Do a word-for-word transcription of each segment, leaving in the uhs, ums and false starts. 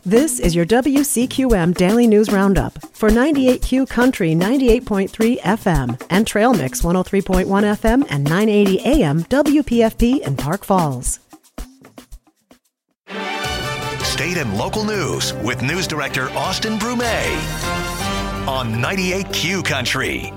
This is your W C Q M Daily News Roundup for ninety-eight Q Country ninety-eight point three F M and Trail Mix one oh three point one F M and nine eighty A M W P F P in Park Falls. State and local news with News Director Austin Brumet on ninety-eight Q Country.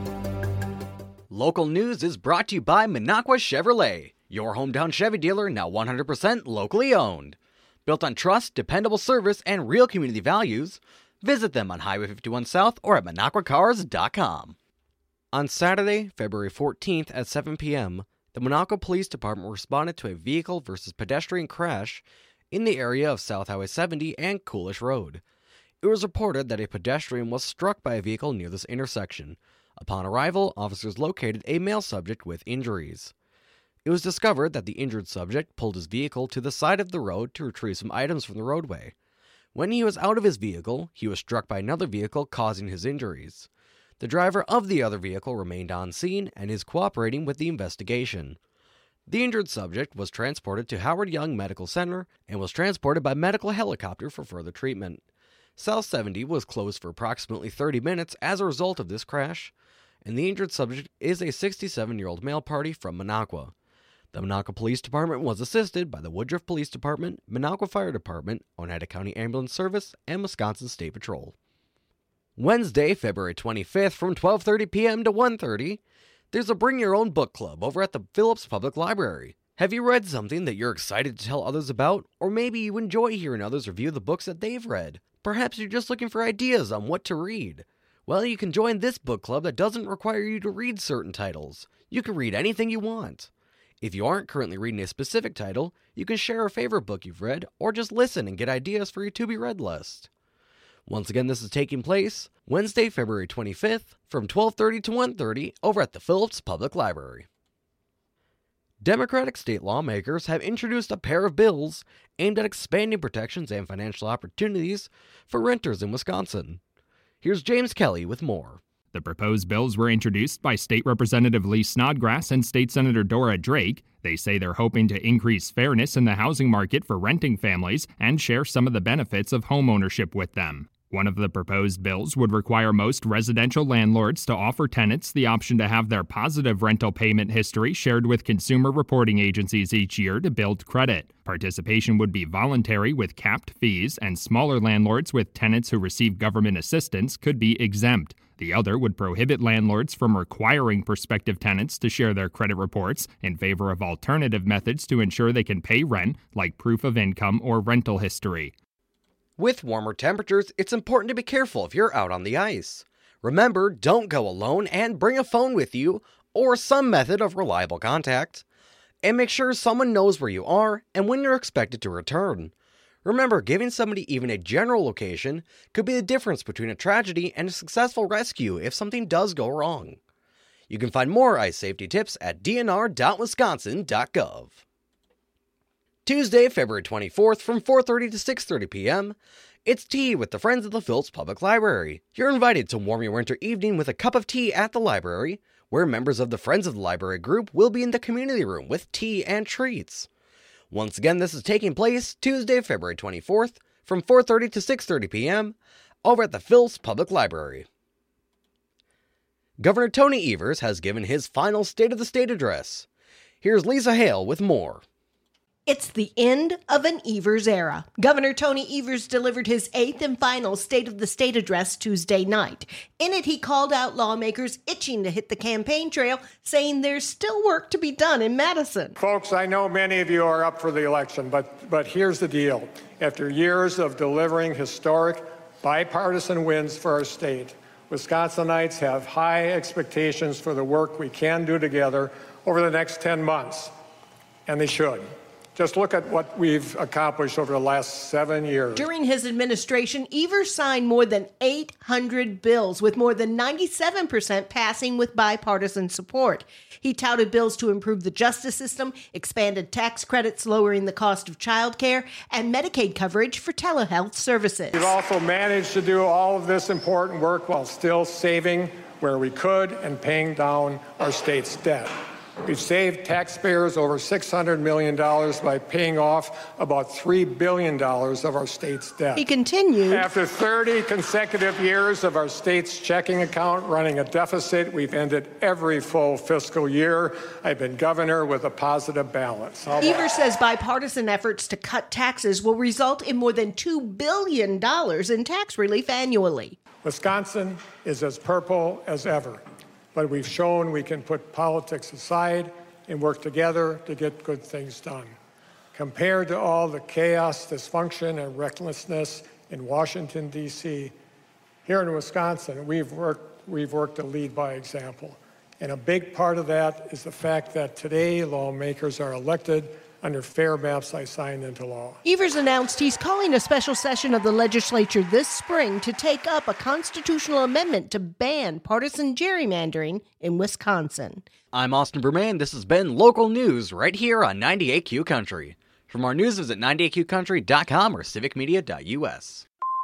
Local news is brought to you by Minocqua Chevrolet, your hometown Chevy dealer, now one hundred percent locally owned. Built on trust, dependable service, and real community values, visit them on Highway fifty-one South or at minocqua cars dot com. On Saturday, February fourteenth at seven p.m., the Minocqua Police Department responded to a vehicle versus pedestrian crash in the area of South Highway seventy and Coolish Road. It was reported that a pedestrian was struck by a vehicle near this intersection. Upon arrival, officers located a male subject with injuries. It was discovered that the injured subject pulled his vehicle to the side of the road to retrieve some items from the roadway. When he was out of his vehicle, he was struck by another vehicle, causing his injuries. The driver of the other vehicle remained on scene and is cooperating with the investigation. The injured subject was transported to Howard Young Medical Center and was transported by medical helicopter for further treatment. South seventy was closed for approximately thirty minutes as a result of this crash, and the injured subject is a sixty-seven-year-old male party from Minocqua. The Minocqua Police Department was assisted by the Woodruff Police Department, Minocqua Fire Department, Oneida County Ambulance Service, and Wisconsin State Patrol. Wednesday, February twenty-fifth from twelve thirty p.m. to one thirty, there's a Bring Your Own Book Club over at the Phillips Public Library. Have you read something that you're excited to tell others about? Or maybe you enjoy hearing others review the books that they've read. Perhaps you're just looking for ideas on what to read. Well, you can join this book club that doesn't require you to read certain titles. You can read anything you want. If you aren't currently reading a specific title, you can share a favorite book you've read, or just listen and get ideas for your to-be-read list. Once again, this is taking place Wednesday, February twenty-fifth, from twelve thirty to one thirty over at the Phillips Public Library. Democratic state lawmakers have introduced a pair of bills aimed at expanding protections and financial opportunities for renters in Wisconsin. Here's James Kelly with more. The proposed bills were introduced by State Representative Lee Snodgrass and State Senator Dora Drake. They say they're hoping to increase fairness in the housing market for renting families and share some of the benefits of homeownership with them. One of the proposed bills would require most residential landlords to offer tenants the option to have their positive rental payment history shared with consumer reporting agencies each year to build credit. Participation would be voluntary with capped fees, and smaller landlords with tenants who receive government assistance could be exempt. The other would prohibit landlords from requiring prospective tenants to share their credit reports in favor of alternative methods to ensure they can pay rent, like proof of income or rental history. With warmer temperatures, it's important to be careful if you're out on the ice. Remember, don't go alone and bring a phone with you or some method of reliable contact. And make sure someone knows where you are and when you're expected to return. Remember, giving somebody even a general location could be the difference between a tragedy and a successful rescue if something does go wrong. You can find more ice safety tips at d n r dot wisconsin dot gov. Tuesday, February twenty-fourth from four thirty to six thirty p.m., it's tea with the Friends of the Phillips Public Library. You're invited to warm your winter evening with a cup of tea at the library, where members of the Friends of the Library group will be in the community room with tea and treats. Once again, this is taking place Tuesday, February twenty-fourth from four thirty to six thirty p.m. over at the Phillips Public Library. Governor Tony Evers has given his final State of the State address. Here's Lisa Hale with more. It's the end of an Evers era. Governor Tony Evers delivered his eighth and final State of the State address Tuesday night. In it, he called out lawmakers itching to hit the campaign trail, saying there's still work to be done in Madison. Folks, I know many of you are up for the election, but, but here's the deal. After years of delivering historic bipartisan wins for our state, Wisconsinites have high expectations for the work we can do together over the next ten months, and they should. Just look at what we've accomplished over the last seven years. During his administration, Evers signed more than eight hundred bills, with more than ninety-seven percent passing with bipartisan support. He touted bills to improve the justice system, expanded tax credits lowering the cost of childcare, and Medicaid coverage for telehealth services. We've also managed to do all of this important work while still saving where we could and paying down our state's debt. We've saved taxpayers over six hundred million dollars by paying off about three billion dollars of our state's debt. He continued, After thirty consecutive years of our state's checking account running a deficit, we've ended every full fiscal year. I've been governor with a positive balance. Evers says bipartisan efforts to cut taxes will result in more than two billion dollars in tax relief annually. Wisconsin is as purple as ever, but we've shown we can put politics aside and work together to get good things done. Compared to all the chaos, dysfunction, and recklessness in Washington, D C, here in Wisconsin, we've worked, we've worked to lead by example. And a big part of that is the fact that today lawmakers are elected under fair maps I signed into law. Evers announced he's calling a special session of the legislature this spring to take up a constitutional amendment to ban partisan gerrymandering in Wisconsin. I'm Austin Brumain. This has been Local News right here on ninety-eight Q Country. For more news, visit ninety-eight q country dot com or civic media dot u s.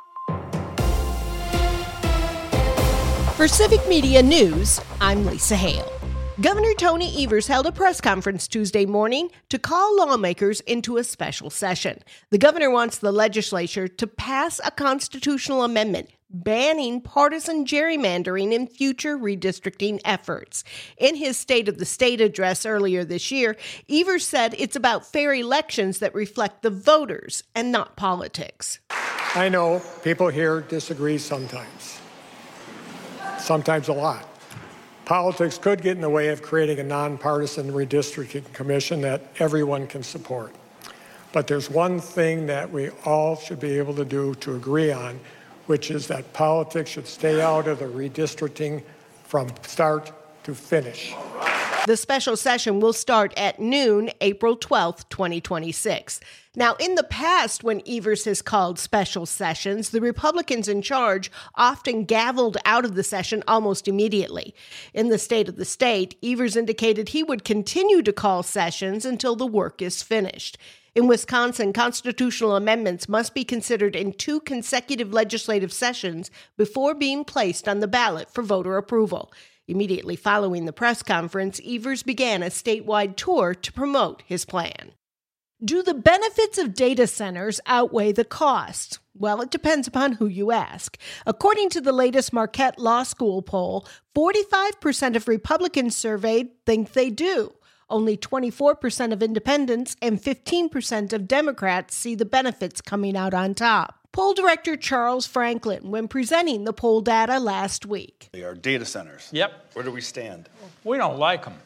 For Civic Media News, I'm Lisa Hale. Governor Tony Evers held a press conference Tuesday morning to call lawmakers into a special session. The governor wants the legislature to pass a constitutional amendment banning partisan gerrymandering in future redistricting efforts. In his State of the State address earlier this year, Evers said it's about fair elections that reflect the voters and not politics. I know people here disagree sometimes, sometimes a lot. Politics could get in the way of creating a nonpartisan redistricting commission that everyone can support. But there's one thing that we all should be able to do to agree on, which is that politics should stay out of the redistricting from start to finish. The special session will start at noon, April twelfth, twenty twenty-six. Now, in the past, when Evers has called special sessions, the Republicans in charge often gavelled out of the session almost immediately. In the State of the State, Evers indicated he would continue to call sessions until the work is finished. In Wisconsin, constitutional amendments must be considered in two consecutive legislative sessions before being placed on the ballot for voter approval. Immediately following the press conference, Evers began a statewide tour to promote his plan. Do the benefits of data centers outweigh the costs? Well, it depends upon who you ask. According to the latest Marquette Law School poll, forty-five percent of Republicans surveyed think they do. Only twenty-four percent of independents and fifteen percent of Democrats see the benefits coming out on top. Poll director Charles Franklin, when presenting the poll data last week. They are data centers. Yep. Where do we stand? We don't like them.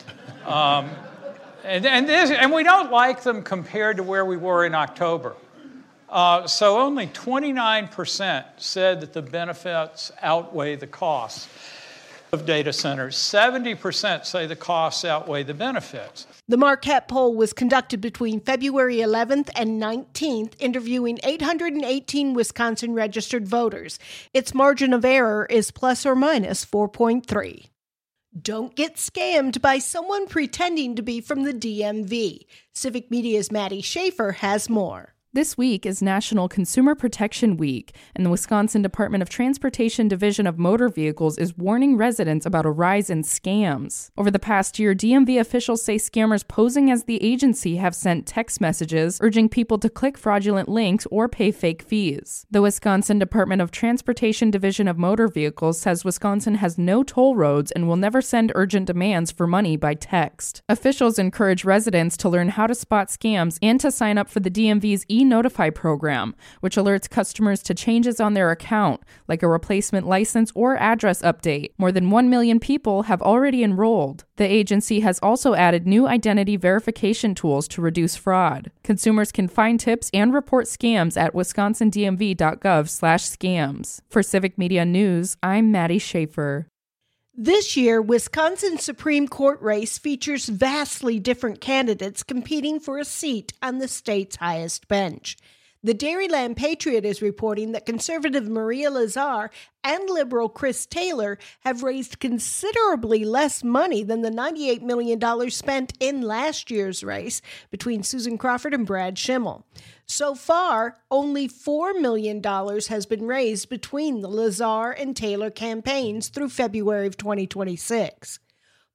Um, and, and, this, and we don't like them compared to where we were in October. Uh, so only twenty-nine percent said that the benefits outweigh the costs of data centers. seventy percent say the costs outweigh the benefits. The Marquette poll was conducted between February eleventh and nineteenth, interviewing eight hundred eighteen Wisconsin registered voters. Its margin of error is plus or minus four point three. Don't get scammed by someone pretending to be from the D M V. Civic Media's Maddie Schaefer has more. This week is National Consumer Protection Week, and the Wisconsin Department of Transportation Division of Motor Vehicles is warning residents about a rise in scams. Over the past year, D M V officials say scammers posing as the agency have sent text messages urging people to click fraudulent links or pay fake fees. The Wisconsin Department of Transportation Division of Motor Vehicles says Wisconsin has no toll roads and will never send urgent demands for money by text. Officials encourage residents to learn how to spot scams and to sign up for the D M V's e Notify program, which alerts customers to changes on their account, like a replacement license or address update. More than one million people have already enrolled. The agency has also added new identity verification tools to reduce fraud. Consumers can find tips and report scams at wisconsin d m v dot gov slash scams. For Civic Media News, I'm Maddie Schaefer. This year, Wisconsin's Supreme Court race features vastly different candidates competing for a seat on the state's highest bench. The Dairyland Patriot is reporting that conservative Maria Lazar and liberal Chris Taylor have raised considerably less money than the ninety-eight million dollars spent in last year's race between Susan Crawford and Brad Schimmel. So far, only four million dollars has been raised between the Lazar and Taylor campaigns through February of twenty twenty-six.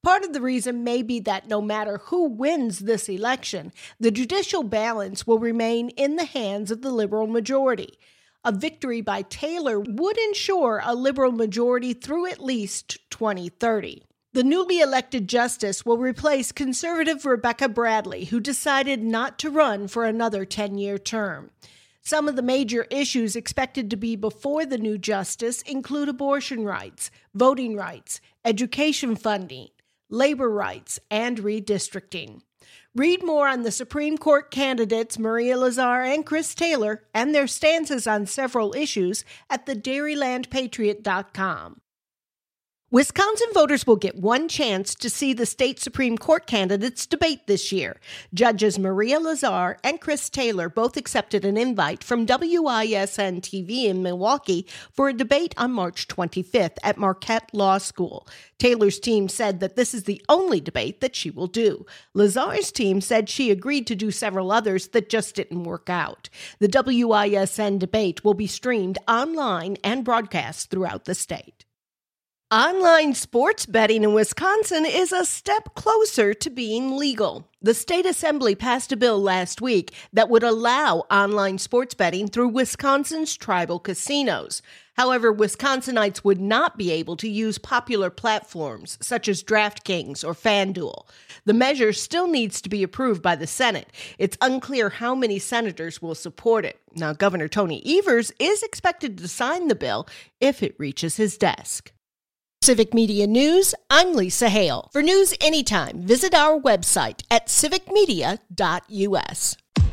Part of the reason may be that no matter who wins this election, the judicial balance will remain in the hands of the liberal majority. A victory by Taylor would ensure a liberal majority through at least twenty thirty. The newly elected justice will replace conservative Rebecca Bradley, who decided not to run for another ten-year term. Some of the major issues expected to be before the new justice include abortion rights, voting rights, education funding, labor rights, and redistricting. Read more on the Supreme Court candidates Maria Lazar and Chris Taylor and their stances on several issues at the dairyland patriot dot com. Wisconsin voters will get one chance to see the state Supreme Court candidates debate this year. Judges Maria Lazar and Chris Taylor both accepted an invite from W I S N T V in Milwaukee for a debate on March twenty-fifth at Marquette Law School. Taylor's team said that this is the only debate that she will do. Lazar's team said she agreed to do several others that just didn't work out. The W I S N debate will be streamed online and broadcast throughout the state. Online sports betting in Wisconsin is a step closer to being legal. The state assembly passed a bill last week that would allow online sports betting through Wisconsin's tribal casinos. However, Wisconsinites would not be able to use popular platforms such as DraftKings or FanDuel. The measure still needs to be approved by the Senate. It's unclear how many senators will support it. Now, Governor Tony Evers is expected to sign the bill if it reaches his desk. Civic Media News, I'm Lisa Hale. For news anytime, visit our website at civic media dot u s.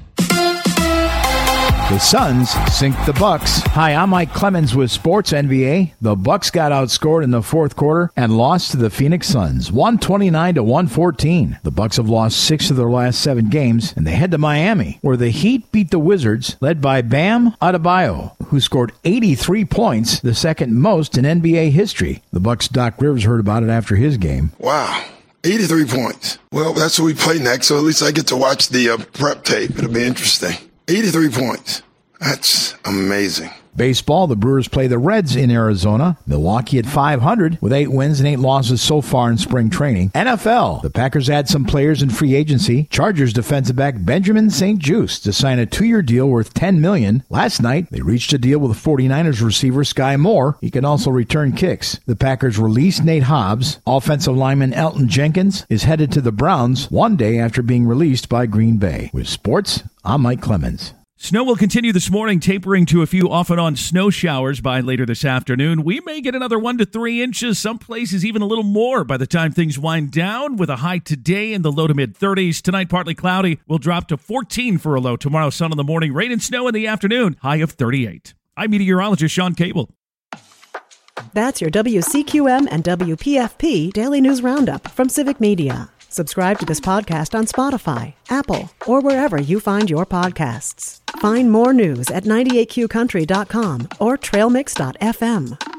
The Suns sink the Bucks. Hi, I'm Mike Clemens with Sports N B A. The Bucks got outscored in the fourth quarter and lost to the Phoenix Suns, one twenty-nine to one fourteen. The Bucks have lost six of their last seven games, and they head to Miami, where the Heat beat the Wizards, led by Bam Adebayo, who scored eighty-three points, the second most in N B A history. The Bucks' Doc Rivers heard about it after his game. Wow. eighty-three points. Well, that's what we play next, so at least I get to watch the uh, prep tape. It'll be interesting. eighty-three points. That's amazing. Baseball, the Brewers play the Reds in Arizona. Milwaukee at five hundred with eight wins and eight losses so far in spring training. N F L, the Packers add some players in free agency. Chargers defensive back Benjamin Saint Juste to sign a two-year deal worth ten million dollars. Last night, they reached a deal with the forty-niners receiver Sky Moore. He can also return kicks. The Packers released Nate Hobbs. Offensive lineman Elton Jenkins is headed to the Browns one day after being released by Green Bay. With sports, I'm Mike Clemens. Snow will continue this morning, tapering to a few off-and-on snow showers by later this afternoon. We may get another one to three inches, some places even a little more by the time things wind down, with a high today in the low to mid-thirties. Tonight, partly cloudy. We'll drop to fourteen for a low. Tomorrow, sun in the morning, rain and snow in the afternoon, high of thirty-eight. I'm meteorologist Sean Cable. That's your W C Q M and W P F P Daily News Roundup from Civic Media. Subscribe to this podcast on Spotify, Apple, or wherever you find your podcasts. Find more news at ninety-eight q country dot com or trail mix dot f m.